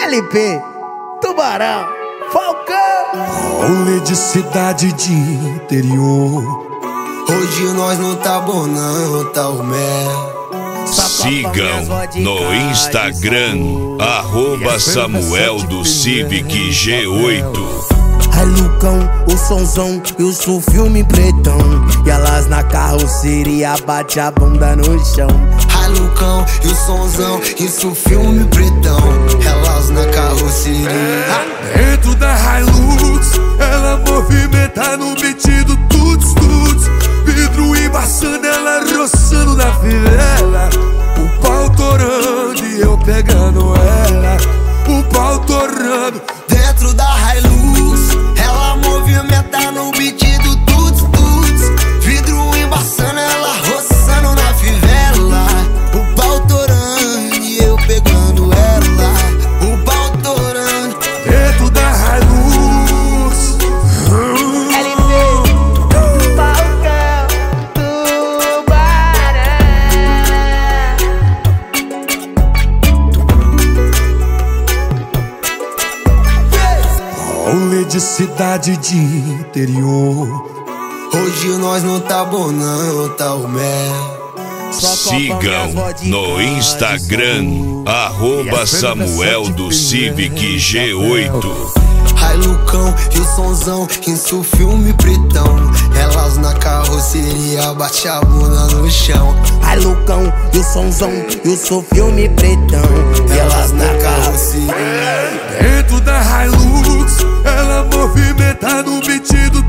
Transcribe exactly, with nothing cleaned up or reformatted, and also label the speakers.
Speaker 1: L P, Tubarão, Falcão.
Speaker 2: Rolê de cidade de interior.
Speaker 3: Hoje nós não tá bom não, tá o mel.
Speaker 4: Sigam no Instagram, arroba Samuel do Civic G oito.
Speaker 1: Ai Lucão, o sonzão e o sul filme pretão. E elas na carroceria bate a bunda no chão.
Speaker 3: Ai Lucão e o sonzão, isso filme pretão. Elas na carroceria.
Speaker 2: Dentro da Hilux, ela movimenta no beat do tuts tuts. Vidro embaçando, ela roçando na fivela. O pau torando e eu pegando ela. O pau torando.
Speaker 3: Dentro da Hilux, ela movimenta no beat do tuts tuts. Vidro embaçando, ela roçando na fivela. O pau torando e eu pegando ela. O pau torando.
Speaker 2: Dentro da Hilux.
Speaker 1: L P, Falcão, Tubarão.
Speaker 2: Rolê de cidade de interior.
Speaker 3: Hoje nós não tá bom não, tá o mel.
Speaker 4: Sigam no Instagram, arroba Samuel do Civic G oito.
Speaker 3: Ai Lucão e o sonzão, isso filme pretão. Elas na carroceria bate a bunda no chão.
Speaker 1: Ai Lucão e o sonzão e o sul filme pretão. E elas na carroceria.
Speaker 2: Dentro da Hilux, ela movimenta no beat do